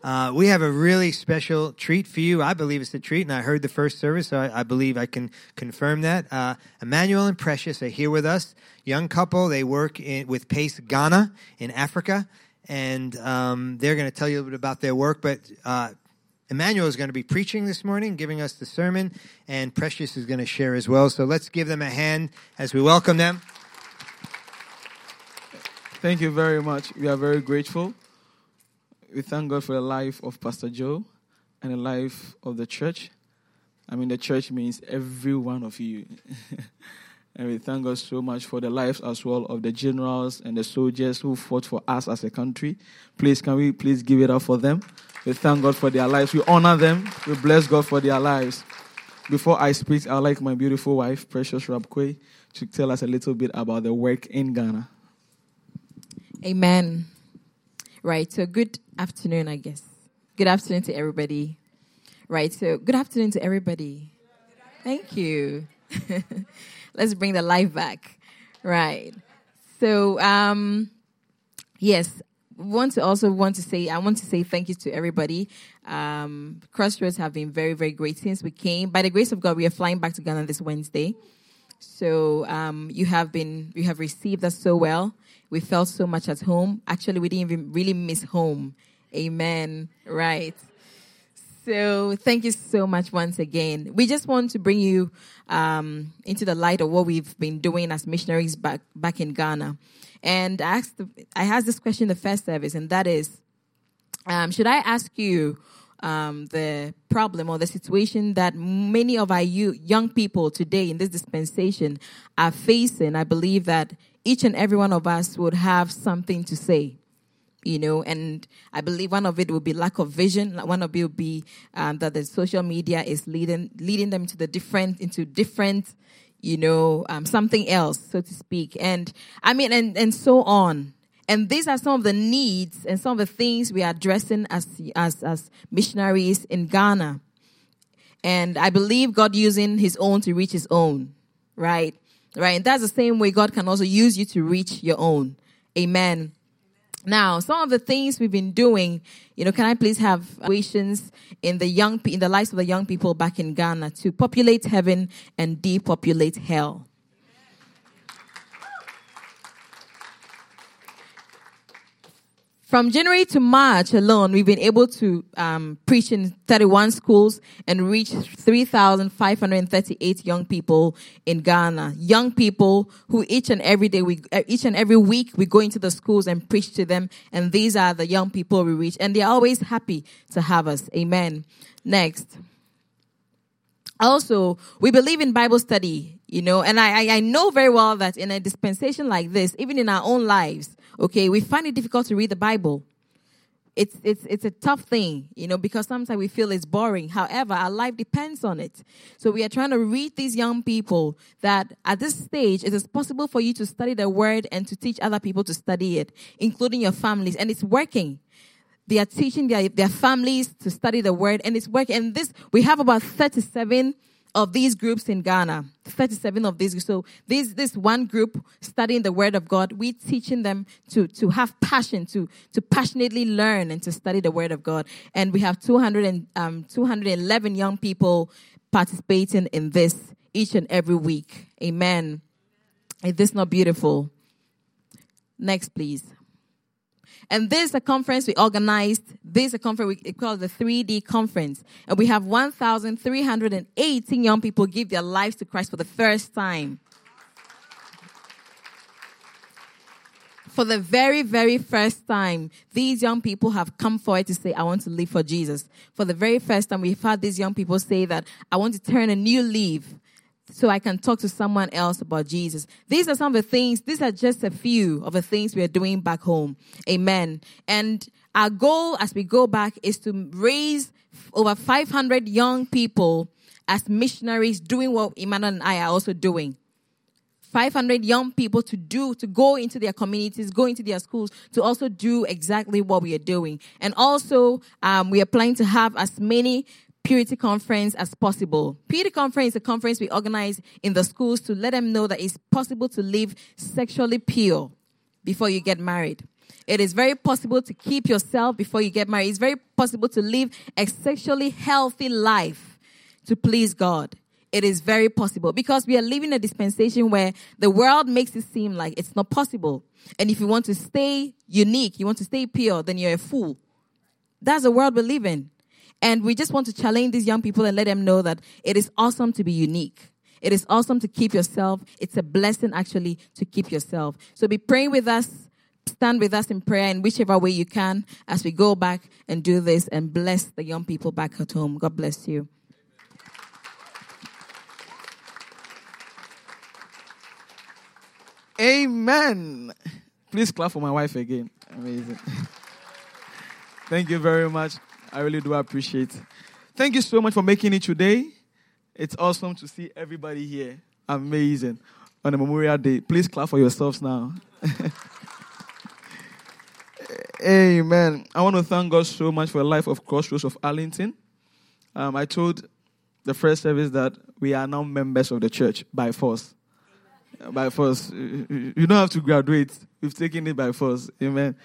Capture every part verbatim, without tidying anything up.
Uh, we have a really special treat for you. I believe it's a treat, and I heard the first service, so I, I believe I can confirm that. Uh, Emmanuel and Precious are here with us. Young couple. They work in, with Pace Ghana in Africa, and um, they're going to tell you a little bit about their work, but uh, Emmanuel is going to be preaching this morning, giving us the sermon, and Precious is going to share as well. So let's give them a hand as we welcome them. Thank you very much. We are very grateful. We thank God for the life of Pastor Joe and the life of the church. I mean, the church means every one of you. And we thank God so much for the lives as well of the generals and the soldiers who fought for us as a country. Please, can we please give it up for them? We thank God for their lives. We honor them. We bless God for their lives. Before I speak, I'd like my beautiful wife, Precious Rabkwe, to tell us a little bit about the work in Ghana. Amen. Right, so good afternoon, I guess. Good afternoon to everybody. Right, so good afternoon to everybody. Thank you. Let's bring the life back. Right. So, um, yes, want to also want to say, I want to say thank you to everybody. Um, Crossroads have been very, very great since we came. By the grace of God, we are flying back to Ghana this Wednesday. So um, you have been, you have received us so well. We felt so much at home. Actually, we didn't even really miss home. Amen. Right. So thank you so much once again. We just want to bring you um, into the light of what we've been doing as missionaries back back in Ghana. And I asked, the, I asked this question in the first service, and that is, um, should I ask you um, the problem or the situation that many of our you, young people today in this dispensation are facing? I believe that each and every one of us would have something to say. You know, and I believe one of it will be lack of vision. One of it will be um, that the social media is leading leading them to the different into different, you know, um, something else, so to speak. And I mean, and and so on. And these are some of the needs and some of the things we are addressing as as as missionaries in Ghana. And I believe God using His own to reach His own, right? Right. And that's the same way God can also use you to reach your own. Amen. Now, some of the things we've been doing, you know, can I please have situations in the young, in the lives of the young people back in Ghana to populate heaven and depopulate hell? From January to March alone, we've been able to um, preach in thirty-one schools and reach three thousand five hundred thirty-eight young people in Ghana. Young people who each and every day, we, each and every week, we go into the schools and preach to them. And these are the young people we reach. And they're always happy to have us. Amen. Next. Also, we believe in Bible study, you know, and I, I know very well that in a dispensation like this, even in our own lives, okay, we find it difficult to read the Bible. It's it's it's a tough thing, you know, because sometimes we feel it's boring. However, our life depends on it. So we are trying to read these young people that at this stage, it is possible for you to study the word and to teach other people to study it, including your families, and it's working. They are teaching their, their families to study the word, and it's working. And this, we have about thirty-seven of these groups in Ghana. thirty-seven of these. So this, this one group studying the word of God, we teaching them to, to have passion, to, to passionately learn and to study the word of God. And we have two hundred and, um, two hundred eleven young people participating in this each and every week. Amen. Is this not beautiful? Next, please. And this is a conference we organized. This is a conference we call the three D conference. And we have one thousand three hundred eighteen young people give their lives to Christ for the first time. For the very, very first time, these young people have come forward to say, I want to live for Jesus. For the very first time, we've had these young people say that, I want to turn a new leaf so I can talk to someone else about Jesus. These are some of the things, these are just a few of the things we are doing back home. Amen. And our goal as we go back is to raise over five hundred young people as missionaries doing what Emmanuel and I are also doing. five hundred young people to do, to go into their communities, go into their schools, to also do exactly what we are doing. And also, um, we are planning to have as many Purity Conference as possible. Purity Conference is a conference we organize in the schools to let them know that it's possible to live sexually pure before you get married. It is very possible to keep yourself before you get married. It's very possible to live a sexually healthy life to please God. It is very possible because we are living a dispensation where the world makes it seem like it's not possible. And if you want to stay unique, you want to stay pure, then you're a fool. That's the world we live in. And we just want to challenge these young people and let them know that it is awesome to be unique. It is awesome to keep yourself. It's a blessing, actually, to keep yourself. So be praying with us. Stand with us in prayer in whichever way you can as we go back and do this and bless the young people back at home. God bless you. Amen. Please clap for my wife again. Amazing. Thank you very much. I really do appreciate it. Thank you so much for making it today. It's awesome to see everybody here. Amazing. On a Memorial Day. Please clap for yourselves now. Amen. I want to thank God so much for the life of Crossroads of Arlington. Um, I told the first service that we are now members of the church by force. By force. You don't have to graduate. We've taken it by force. Amen.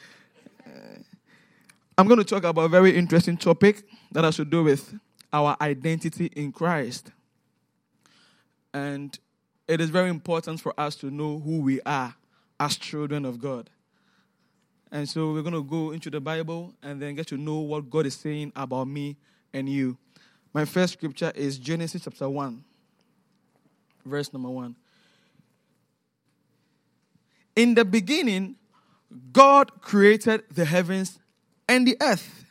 I'm going to talk about a very interesting topic that has to do with our identity in Christ. And it is very important for us to know who we are as children of God. And so we're going to go into the Bible and then get to know what God is saying about me and you. My first scripture is Genesis chapter one, verse number one. In the beginning, God created the heavens and the earth.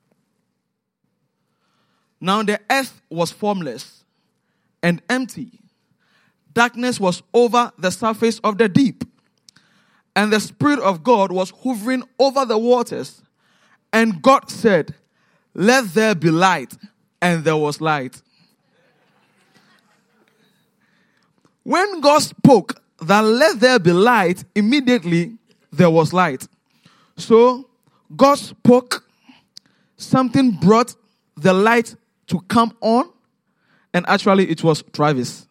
Now the earth was formless and empty. Darkness was over the surface of the deep. And the Spirit of God was hovering over the waters. And God said, "Let there be light." And there was light. When God spoke that let there be light, immediately there was light. So God spoke, something brought the light to come on, and actually it was Travis.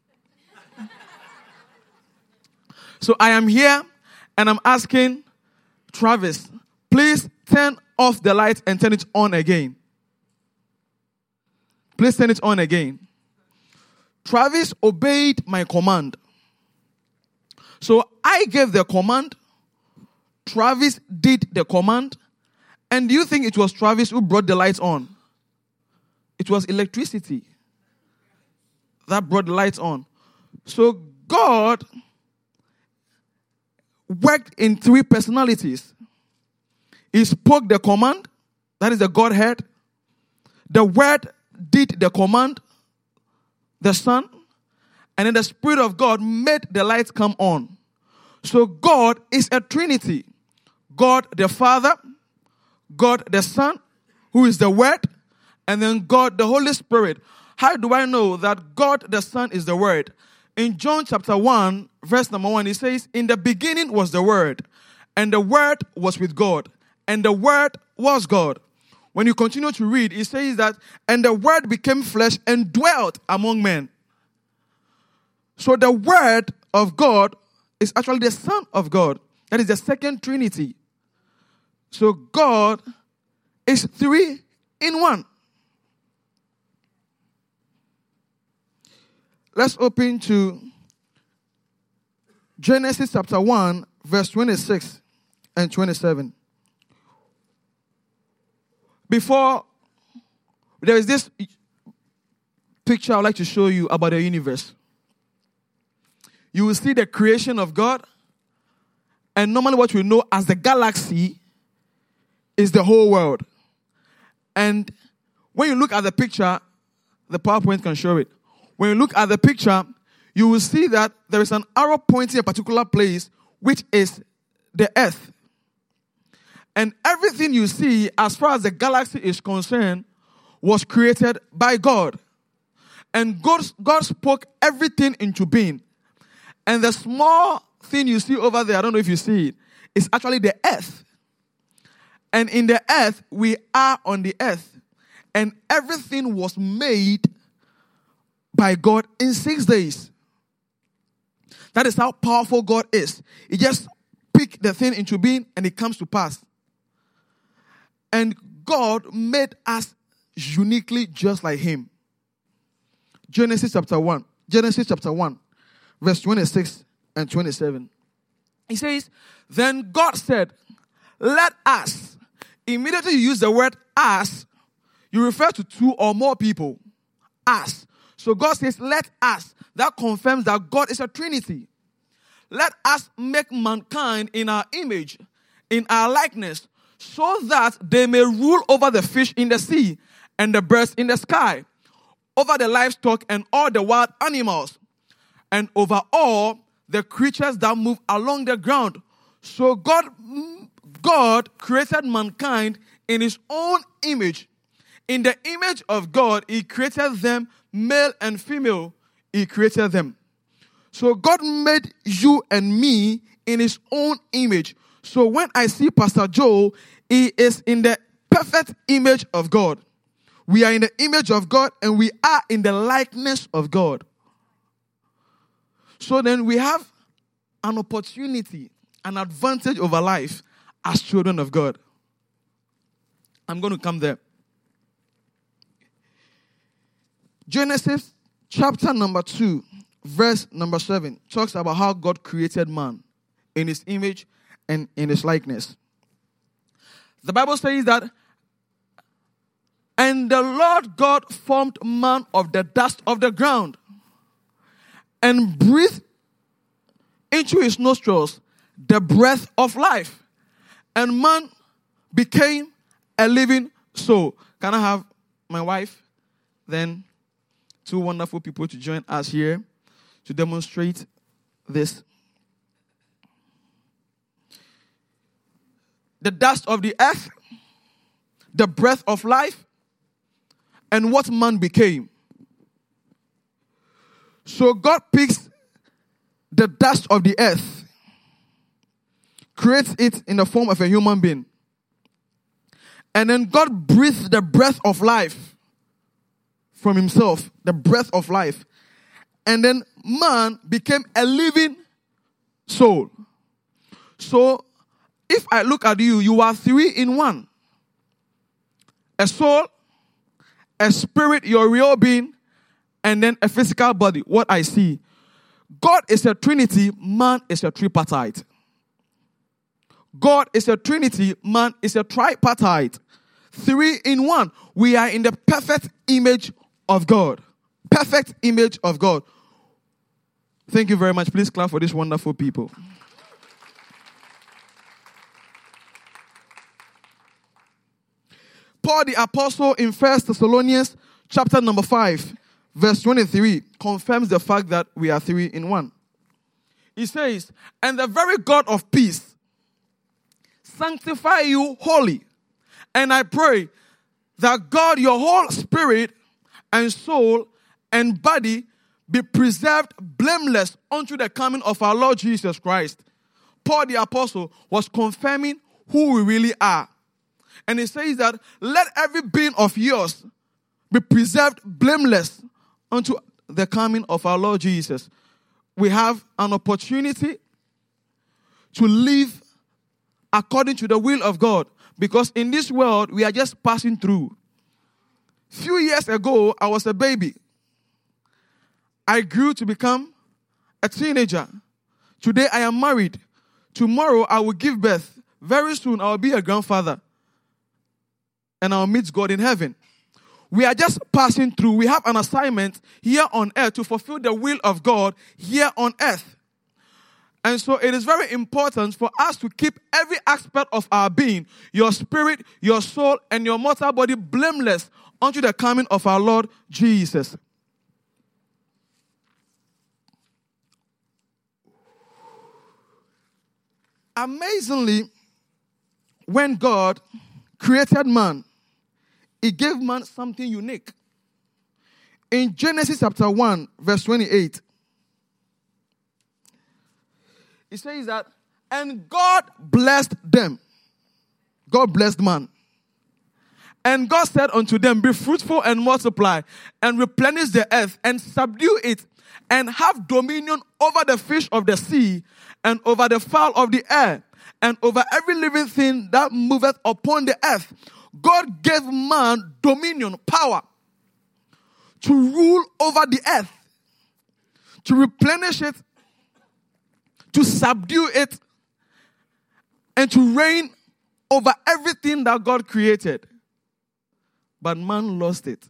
So I am here and I'm asking Travis, please turn off the light and turn it on again. Please turn it on again. Travis obeyed my command. So I gave the command. Travis did the command. And do you think it was Travis who brought the lights on? It was electricity that brought the lights on. So God worked in three personalities. He spoke the command, that is the Godhead. The Word did the command, the Son, and then the Spirit of God made the lights come on. So God is a Trinity. God the Father, God the Son, who is the Word, and then God the Holy Spirit. How do I know that God the Son is the Word? In John chapter one, verse number one, it says, "In the beginning was the Word, and the Word was with God, and the Word was God." When you continue to read, it says that, "And the Word became flesh and dwelt among men." So the Word of God is actually the Son of God. That is the second Trinity. So God is three in one. Let's open to Genesis chapter one, verse twenty-six and twenty-seven. Before, there is this picture I would like to show you about the universe. You will see the creation of God, and normally what we know as the galaxy is the whole world. And when you look at the picture, the PowerPoint can show it. When you look at the picture, you will see that there is an arrow pointing a particular place, which is the earth. And everything you see, as far as the galaxy is concerned, was created by God. And God, God spoke everything into being. And the small thing you see over there, I don't know if you see it, is actually the earth. And in the earth, we are on the earth. And everything was made by God in six days. That is how powerful God is. He just speak the thing into being and it comes to pass. And God made us uniquely just like him. Genesis chapter one. Genesis chapter one, verse twenty-six and twenty-seven. He says, then God said, let us. Immediately you use the word us, you refer to two or more people. Us. So God says, let us. That confirms that God is a Trinity. Let us make mankind in our image, in our likeness, so that they may rule over the fish in the sea and the birds in the sky, over the livestock and all the wild animals, and over all the creatures that move along the ground. So God, God created mankind in his own image. In the image of God, he created them, male and female, he created them. So God made you and me in his own image. So when I see Pastor Joe, he is in the perfect image of God. We are in the image of God and we are in the likeness of God. So then we have an opportunity, an advantage over life as children of God. I'm going to come there. Genesis chapter number two, verse number seven, talks about how God created man in his image and in his likeness. The Bible says that, and the Lord God formed man of the dust of the ground and breathed into his nostrils the breath of life. And man became a living soul. Can I have my wife, then two wonderful people to join us here to demonstrate this? The dust of the earth, the breath of life, and what man became. So God picks the dust of the earth, creates it in the form of a human being. And then God breathed the breath of life from himself, the breath of life. And then man became a living soul. So if I look at you, you are three in one. A soul, a spirit, your real being, and then a physical body, what I see. God is a Trinity, man is a tripartite. God is a Trinity, man is a tripartite. Three in one. We are in the perfect image of God. Perfect image of God. Thank you very much. Please clap for these wonderful people. Paul the Apostle in First Thessalonians chapter number five, verse twenty-three, confirms the fact that we are three in one. He says, and the very God of peace sanctify you wholly. And I pray that God, your whole spirit and soul and body be preserved blameless unto the coming of our Lord Jesus Christ. Paul the Apostle was confirming who we really are. And he says that let every being of yours be preserved blameless unto the coming of our Lord Jesus. We have an opportunity to live according to the will of God, because in this world we are just passing through. Few years ago, I was a baby. I grew to become a teenager. Today I am married. Tomorrow I will give birth. Very soon I will be a grandfather. And I'll meet God in heaven. We are just passing through. We have an assignment here on earth to fulfill the will of God here on earth. And so it is very important for us to keep every aspect of our being, your spirit, your soul, and your mortal body blameless unto the coming of our Lord Jesus. Amazingly, when God created man, he gave man something unique. In Genesis chapter one, verse twenty-eight, it says that, and God blessed them. God blessed man. And God said unto them, be fruitful and multiply, and replenish the earth, and subdue it, and have dominion over the fish of the sea, and over the fowl of the air, and over every living thing that moveth upon the earth. God gave man dominion, power, to rule over the earth, to replenish it, to subdue it, and to reign over everything that God created. But man lost it.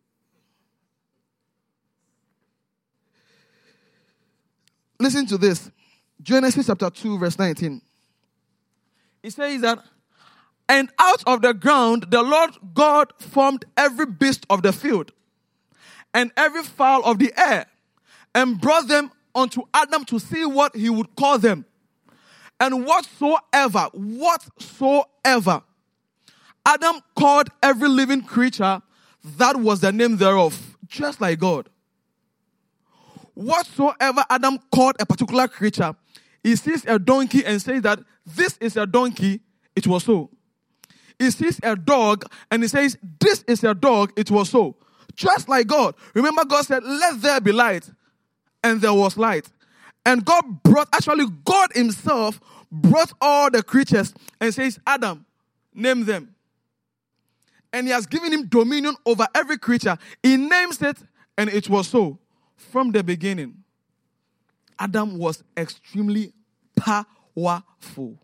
Listen to this. Genesis chapter two, verse nineteen. It says that, and out of the ground the Lord God formed every beast of the field and every fowl of the air, and brought them unto Adam to see what he would call them. And whatsoever, whatsoever, Adam called every living creature, that was the name thereof, just like God. Whatsoever Adam called a particular creature, he sees a donkey and says that this is a donkey, it was so. He sees a dog and he says this is a dog, it was so. Just like God. Remember, God said, let there be light. And there was light. And God brought, actually God himself brought all the creatures and says, Adam, name them. And he has given him dominion over every creature. He names it and it was so. From the beginning, Adam was extremely powerful.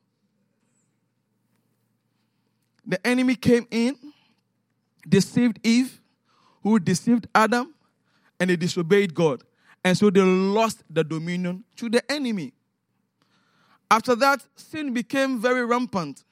The enemy came in, deceived Eve, who deceived Adam, and they disobeyed God. And so they lost the dominion to the enemy. After that, sin became very rampant.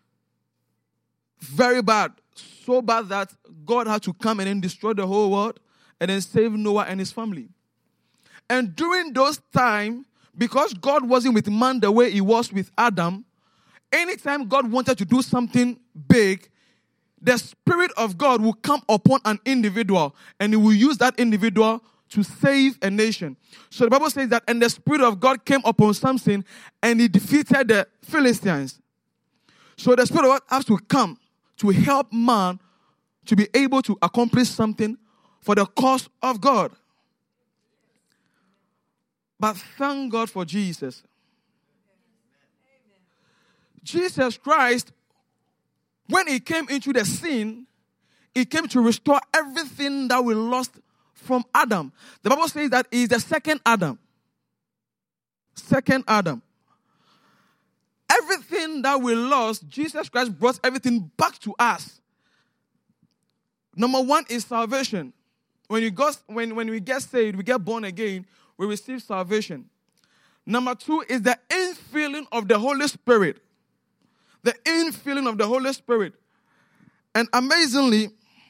Very bad. So bad that God had to come and then destroy the whole world and then save Noah and his family. And during those times, because God wasn't with man the way he was with Adam, anytime God wanted to do something big, the Spirit of God will come upon an individual and he will use that individual to save a nation. So the Bible says that, and the Spirit of God came upon Samson and he defeated the Philistines. So the Spirit of God has to come to help man to be able to accomplish something for the cause of God. But thank God for Jesus. Jesus Christ, when he came into the scene, he came to restore everything that we lost from Adam. The Bible says that he is the second Adam. Second Adam. Everything that we lost, Jesus Christ brought everything back to us. Number one is salvation. When, you got, when, when we get saved, we get born again, we receive salvation. Number two is the infilling of the Holy Spirit. The infilling of the Holy Spirit. And amazingly,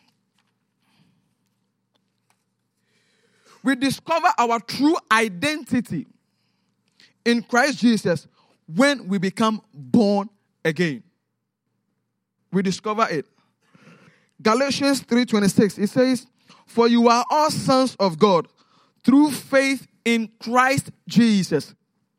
we discover our true identity in Christ Jesus when we become born again. We discover it. Galatians three twenty-six, it says, for you are all sons of God through faith in Christ Jesus.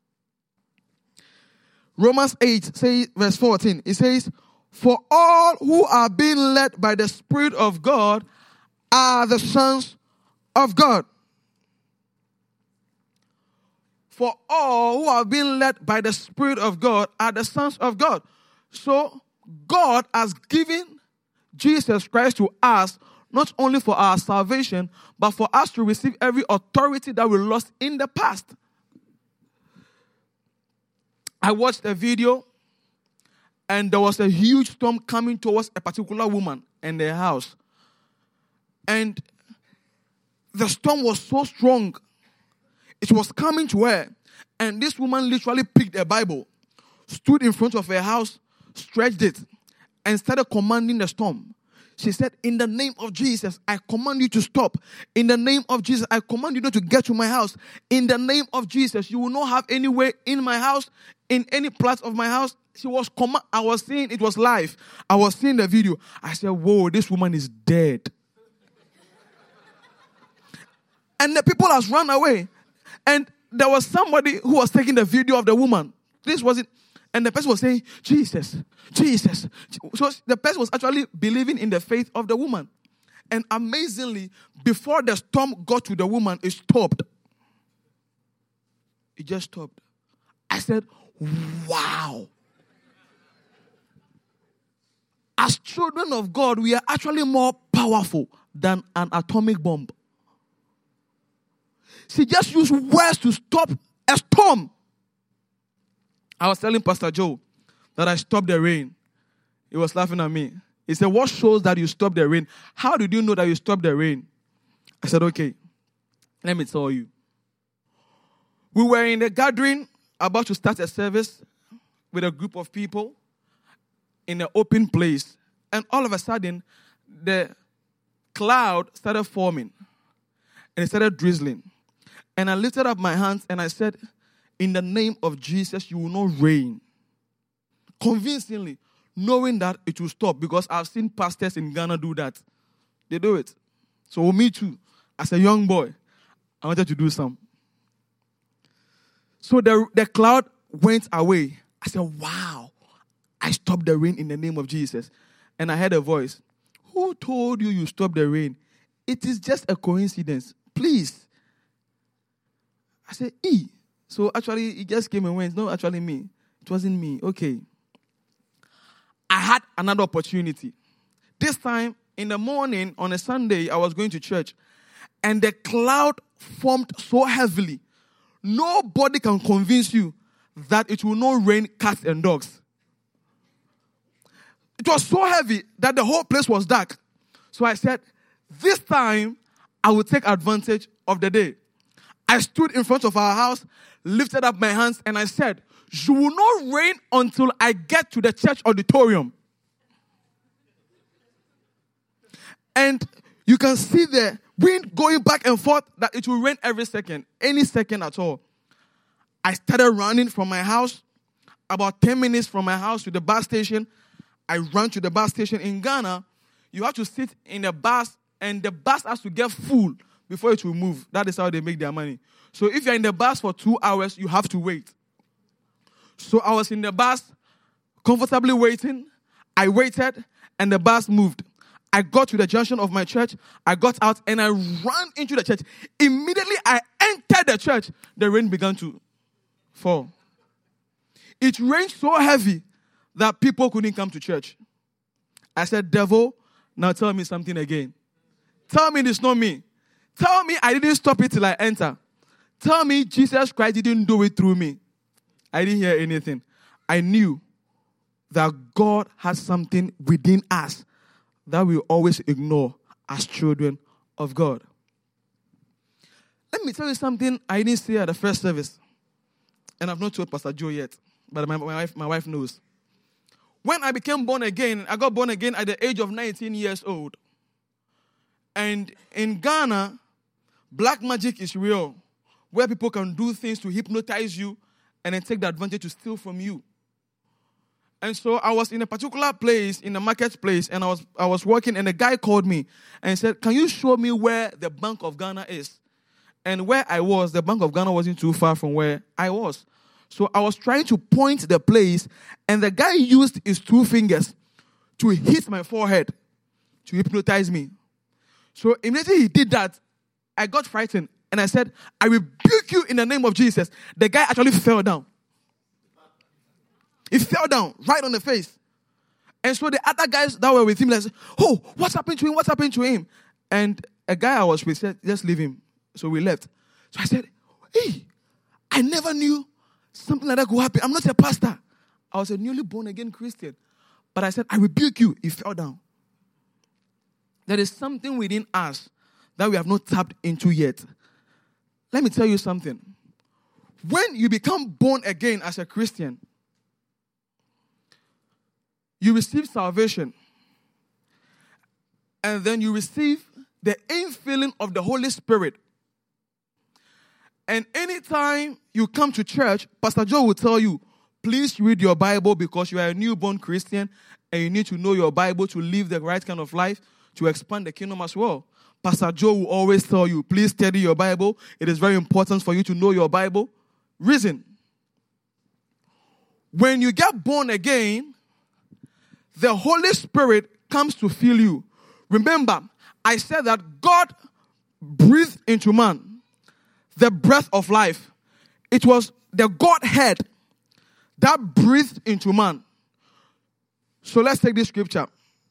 Romans eight, say, verse fourteen, it says, for all who are being led by the Spirit of God are the sons of God. For all who are being led by the Spirit of God are the sons of God. So God has given Jesus Christ to us, not only for our salvation, but for us to receive every authority that we lost in the past. I watched a video, and there was a huge storm coming towards a particular woman and their house. And the storm was so strong. It was coming to her. And this woman literally picked a Bible, stood in front of her house, stretched it, and started commanding the storm. She said, in the name of Jesus, I command you to stop. In the name of Jesus, I command you not to get to my house. In the name of Jesus, you will not have any way in my house, in any part of my house. She was comm- I was seeing, it was live. I was seeing the video. I said, whoa, this woman is dead. And the people has run away. And there was somebody who was taking the video of the woman. This was it. And the person was saying, Jesus, Jesus. So the person was actually believing in the faith of the woman. And amazingly, before the storm got to the woman, it stopped. It just stopped. I said, wow. as children of God, we are actually more powerful than an atomic bomb. See, just use words to stop a storm. I was telling Pastor Joe that I stopped the rain. He was laughing at me. He said, what shows that you stopped the rain? How did you know that you stopped the rain? I said, okay, let me tell you. We were in a gathering about to start a service with a group of people in an open place. And all of a sudden, the cloud started forming. And it started drizzling. And I lifted up my hands and I said, in the name of Jesus, you will not rain. Convincingly, knowing that it will stop, because I've seen pastors in Ghana do that. They do it. So me too, as a young boy, I wanted to do some. So the, the cloud went away. I said, wow, I stopped the rain in the name of Jesus. And I heard a voice. Who told you you stopped the rain? It is just a coincidence. Please. I said, E. So actually, it just came and went. No, actually me. It wasn't me. Okay. I had another opportunity. This time, in the morning, on a Sunday, I was going to church. And the cloud formed so heavily. Nobody can convince you that it will not rain cats and dogs. It was so heavy that the whole place was dark. So I said, this time, I will take advantage of the day. I stood in front of our house, lifted up my hands, and I said, you will not rain until I get to the church auditorium. And you can see the wind going back and forth, that it will rain every second, any second at all. I started running from my house, about ten minutes from my house to the bus station. I ran to the bus station. In Ghana, you have to sit in a bus, and the bus has to get full before it will move. That is how they make their money. So if you're in the bus for two hours, you have to wait. So I was in the bus, comfortably waiting. I waited, and the bus moved. I got to the junction of my church. I got out, and I ran into the church. Immediately, I entered the church. The rain began to fall. It rained so heavy that people couldn't come to church. I said, devil, now tell me something again. Tell me it's not me. Tell me I didn't stop it till I enter. Tell me Jesus Christ didn't do it through me. I didn't hear anything. I knew that God has something within us that we always ignore as children of God. Let me tell you something I didn't say at the first service. And I've not told Pastor Joe yet, but my, my, wife, my wife knows. When I became born again, I got born again at the age of nineteen years old. And in Ghana, black magic is real, where people can do things to hypnotize you and then take the advantage to steal from you. And so I was in a particular place, in a marketplace, and I was I was working, and a guy called me and said, can you show me where the Bank of Ghana is? And where I was, the Bank of Ghana wasn't too far from where I was. So I was trying to point the place, and the guy used his two fingers to hit my forehead to hypnotize me. So immediately he did that, I got frightened, and I said, I rebuke you in the name of Jesus. The guy actually fell down. He fell down right on the face. And so the other guys that were with him, like, oh, what's happened to him? What's happened to him? And a guy I was with said, just leave him. So we left. So I said, hey, I never knew something like that could happen. I'm not a pastor. I was a newly born again Christian. But I said, I rebuke you. He fell down. There is something within us that we have not tapped into yet. Let me tell you something. When you become born again as a Christian, you receive salvation. And then you receive the infilling of the Holy Spirit. And anytime you come to church, Pastor Joe will tell you, please read your Bible because you are a newborn Christian and you need to know your Bible to live the right kind of life to expand the kingdom as well. Pastor Joe will always tell you, please study your Bible. It is very important for you to know your Bible. Reason. When you get born again, the Holy Spirit comes to fill you. Remember, I said that God breathed into man the breath of life. It was the Godhead that breathed into man. So let's take this scripture.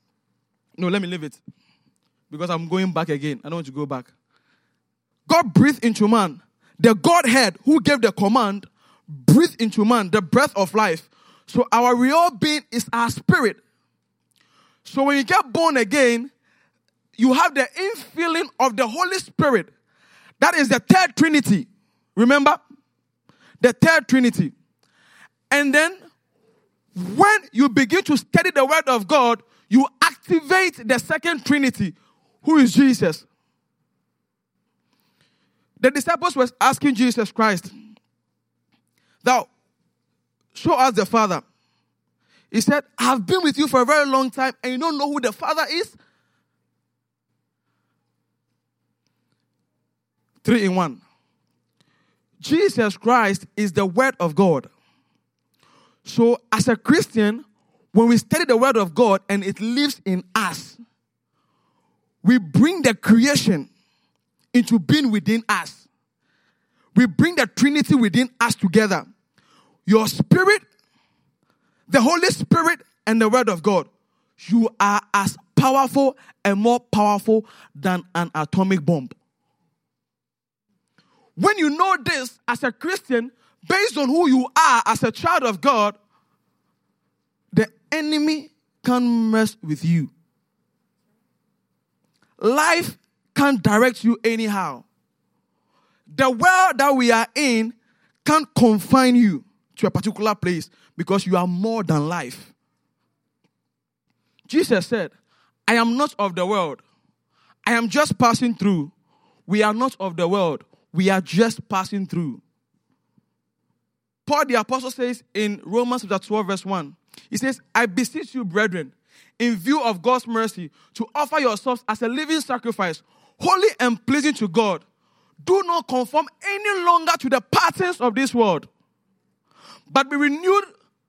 No, let me leave it. Because I'm going back again. I don't want to go back. God breathed into man. The Godhead who gave the command breathed into man the breath of life. So our real being is our spirit. So when you get born again, you have the infilling of the Holy Spirit. That is the third Trinity. Remember? The third Trinity. And then when you begin to study the Word of God, you activate the second Trinity, who is Jesus. The disciples were asking Jesus Christ, "Thou, show us the Father." He said, "I have been with you for a very long time and you don't know who the Father is?" Three in one. Jesus Christ is the Word of God. So as a Christian, when we study the Word of God and it lives in us, we bring the creation into being within us. We bring the Trinity within us together. Your spirit, the Holy Spirit, and the Word of God. You are as powerful and more powerful than an atomic bomb. When you know this as a Christian, based on who you are as a child of God, the enemy can't mess with you. Life can't direct you anyhow. The world that we are in can't confine you to a particular place because you are more than life. Jesus said, "I am not of the world. I am just passing through." We are not of the world. We are just passing through. Paul the Apostle says in Romans chapter twelve verse one, he says, "I beseech you, brethren, in view of God's mercy, to offer yourselves as a living sacrifice, holy and pleasing to God. Do not conform any longer to the patterns of this world, but be renewed."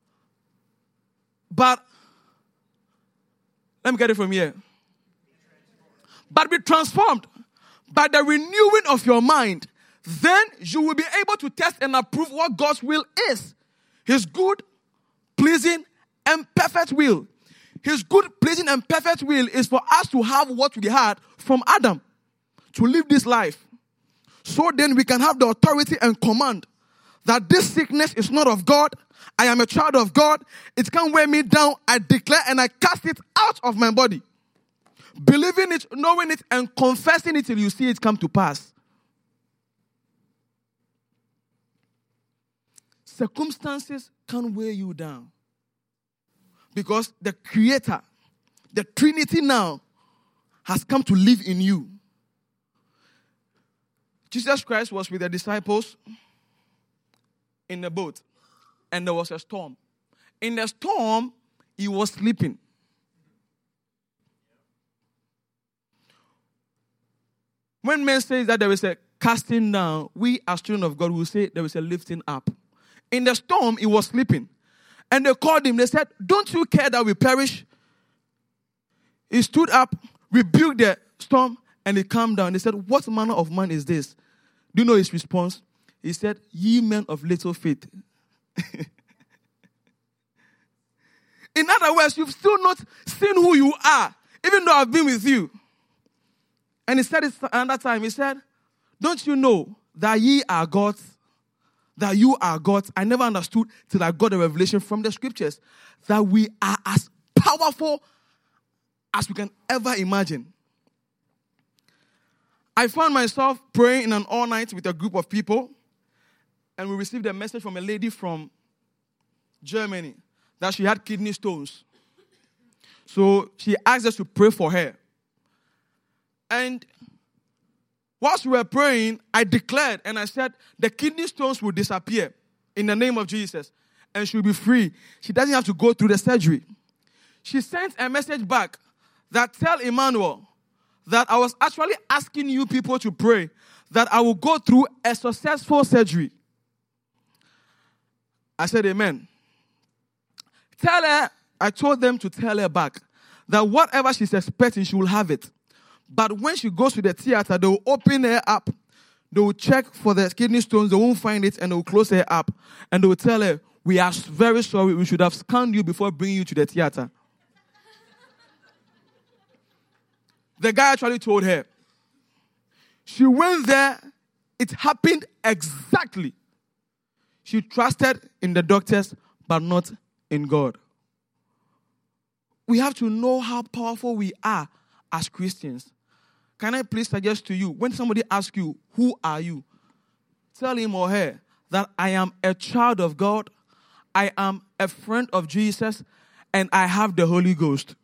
But, let me get it from here. But be transformed by the renewing of your mind. Then you will be able to test and approve what God's will is. His good, pleasing, and perfect will. His good, pleasing, and perfect will is for us to have what we had from Adam. To live this life. So then we can have the authority and command that this sickness is not of God. I am a child of God. It can't weigh me down. I declare and I cast it out of my body. Believing it, knowing it, and confessing it till you see it come to pass. Circumstances can't weigh you down. Because the Creator, the Trinity now, has come to live in you. Jesus Christ was with the disciples in the boat. And there was a storm. In the storm, he was sleeping. When men say that there is a casting down, we as children of God will say there is a lifting up. In the storm, he was sleeping. And they called him. They said, "Don't you care that we perish?" He stood up, rebuked the storm, and he calmed down. They said, "What manner of man is this?" Do you know his response? He said, "Ye men of little faith." In other words, you've still not seen who you are, even though I've been with you. And he said it another time. He said, "Don't you know that ye are gods? That you are gods?" I never understood till I got a revelation from the scriptures that we are as powerful as we can ever imagine. I found myself praying in an all night with a group of people, and we received a message from a lady from Germany that she had kidney stones. So she asked us to pray for her. And whilst we were praying, I declared and I said, the kidney stones will disappear in the name of Jesus and she'll be free. She doesn't have to go through the surgery. She sent a message back that tell Emmanuel that I was actually asking you people to pray that I will go through a successful surgery. I said, amen. Tell her, I told them to tell her back that whatever she's expecting, she will have it. But when she goes to the theater, they will open her up. They will check for the kidney stones. They won't find it and they will close her up. And they will tell her, we are very sorry. We should have scanned you before bringing you to the theater. The guy actually told her. She went there. It happened exactly. She trusted in the doctors, but not in God. We have to know how powerful we are as Christians. Can I please suggest to you, when somebody asks you, who are you? Tell him or her that I am a child of God, I am a friend of Jesus, and I have the Holy Ghost.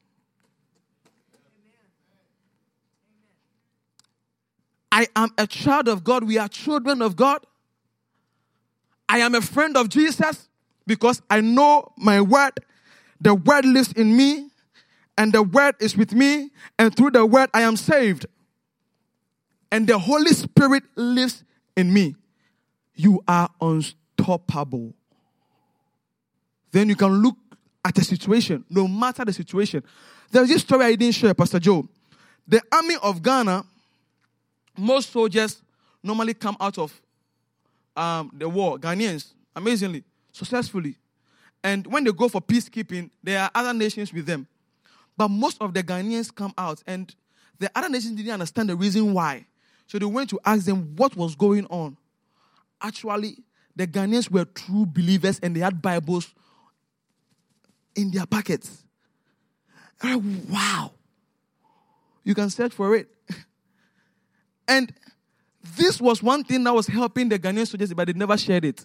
I am a child of God. We are children of God. I am a friend of Jesus because I know my word. The word lives in me, and the word is with me, and through the word I am saved. And the Holy Spirit lives in me. You are unstoppable. Then you can look at a situation, no matter the situation. There's this story I didn't share, Pastor Joe. The army of Ghana, most soldiers normally come out of um, the war, Ghanaians, amazingly, successfully. And when they go for peacekeeping, there are other nations with them. But most of the Ghanaians come out, and the other nations didn't understand the reason why. So they went to ask them what was going on. Actually, the Ghanaians were true believers, and they had Bibles in their pockets. Like, wow. You can search for it. And this was one thing that was helping the Ghanaian soldiers, but they never shared it.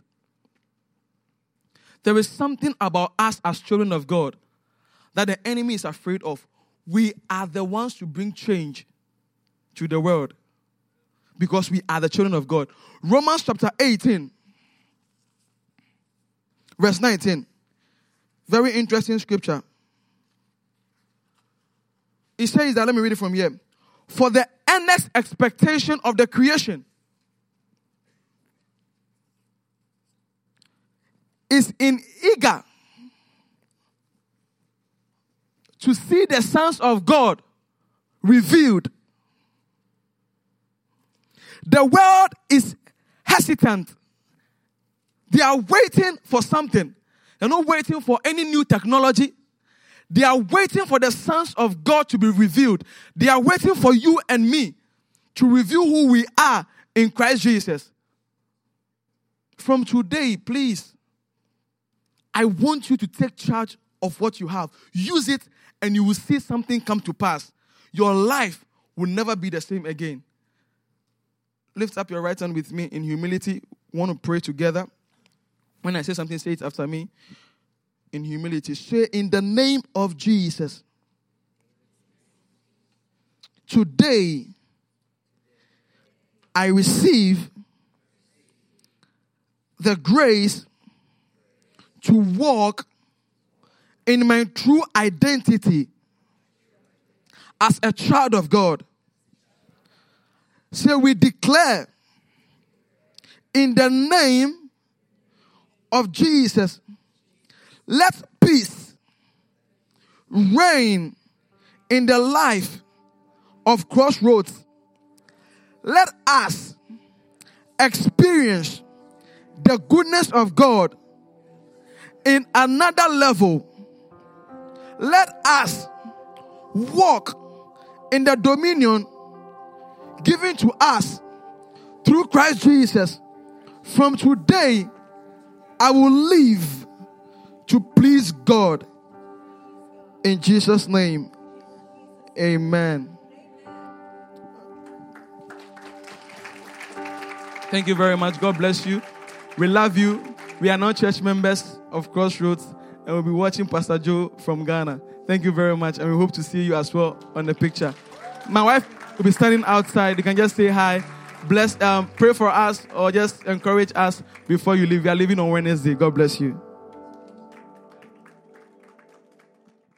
There is something about us as children of God that the enemy is afraid of. We are the ones to bring change to the world because we are the children of God. Romans chapter eighteen, verse nineteen. Very interesting scripture. It says that, let me read it from here. For the earnest expectation of the creation is in eager to see the sons of God revealed. The world is hesitant. They are waiting for something. They're not waiting for any new technology. They are waiting for the sons of God to be revealed. They are waiting for you and me to reveal who we are in Christ Jesus. From today, please, I want you to take charge of what you have. Use it and you will see something come to pass. Your life will never be the same again. Lift up your right hand with me in humility. We want to pray together. When I say something, say it after me. In humility. Say, in the name of Jesus, today I receive the grace to walk in my true identity as a child of God. So we declare in the name of Jesus, let peace reign in the life of Crossroads. Let us experience the goodness of God in another level. Let us walk in the dominion given to us through Christ Jesus. From today, I will live to please God. In Jesus' name, amen. Thank you very much. God bless you. We love you. We are not church members of Crossroads, and we'll be watching Pastor Joe from Ghana. Thank you very much, and we hope to see you as well on the picture. My wife will be standing outside. You can just say hi. Bless, um, pray for us, or just encourage us before you leave. We are leaving on Wednesday. God bless you.